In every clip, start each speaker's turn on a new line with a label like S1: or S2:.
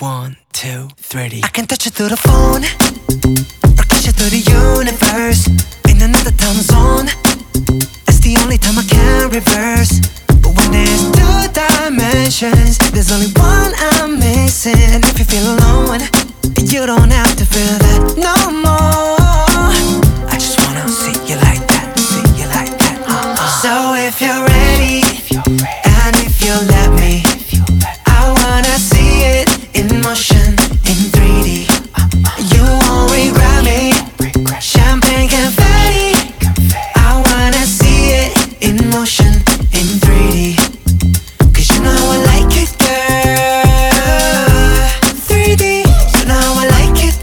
S1: 1, 2, 3D. I can touch you through the phone or kiss you through the universe. In another time zone, it's the only time I can reverse. But when there's two dimensions, there's only one I'm missing. And if you feel alone, you don't have to feel that no more. I just wanna see you like that, see you like that. So if you're ready, and if you let me, I wanna see it in motion, in 3D. You won't regret me. Champagne confetti. I wanna see it in motion, in 3D. Cause you know I like it, girl. 3D. You know I like it,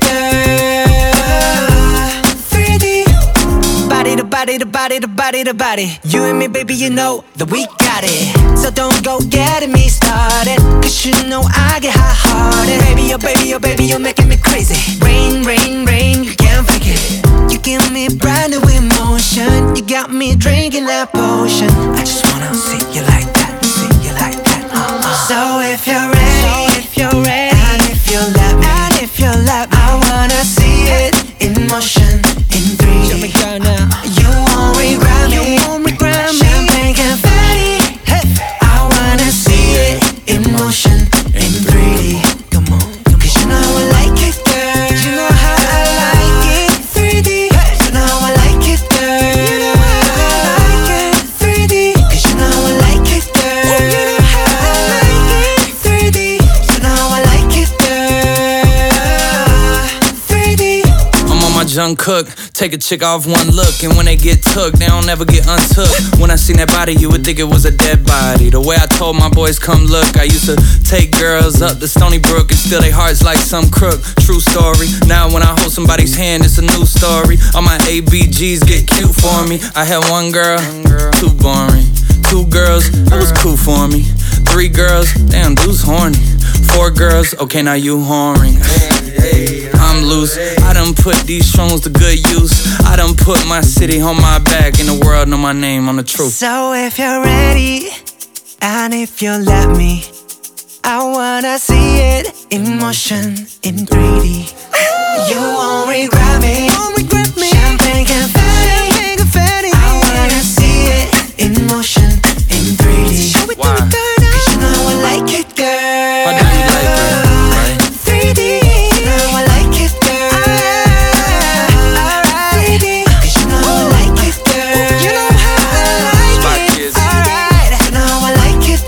S1: girl. 3D. Body to body to body to body to body. You and me, baby, you know that we got it. So don't go getting me started, cause you know I get hot-hearted. Baby, oh baby, oh baby, you're making me crazy. Rain, rain, rain, you can't fake it. You give me brand new emotion. You got me drinking that potion. I just wanna see you like that, see you like that. So if you're ready, and if you let me, I wanna see it in motion, in 3D. Show me girl now. You won't regret me. Champagne confetti. I wanna see it in motion, in 3D. Come on, cause you know I like it, girl. You know how I like it, 3D. You know I like it, girl. You know how I like it, 3D. Cause you know I like it, girl. You know how I like it, 3D. You know I like it, girl. 3D.
S2: I'm on my Jung Cook. Take a chick off one look, and when they get took, they don't ever get untook. When I seen that body, you would think it was a dead body. The way I told my boys, come look, I used to take girls up to Stony Brook and steal their hearts like some crook. True story. Now when I hold somebody's hand, it's a new story. All my ABGs get cute for me. I had one girl, too boring. 2 girls, that was cool for me. 3 girls, damn, dude's horny. 4 girls, okay, now you whoring. I'm loose, I done put these songs to good use. I done put my city on my back, and the world know my name on the truth.
S1: So if you're ready, and if you let me, I wanna see it in motion, in 3D. You won't regret me. Champagne confetti. I wanna see it in motion, in 3D.
S2: Why?
S1: Cause you know I like it, girl.
S2: Why do you like it, right?
S1: 3D. You know I like it, girl. 3D. Cause you know I like it, girl. You know how I like it. Alright. You know I like it,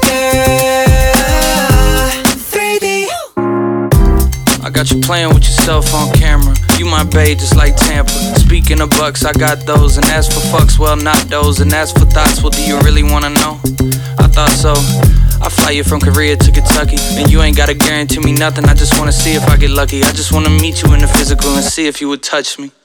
S1: girl. 3D.
S2: I got you playing with yourself on camera. You my bae just like Tampa. Speaking of bucks, I got those. And as for fucks, well, not those. And as for thoughts, well, do you really wanna know? I thought so. I fly you from Korea to Kentucky, and you ain't gotta guarantee me nothing. I just wanna see if I get lucky. I just wanna meet you in the physical and see if you would touch me.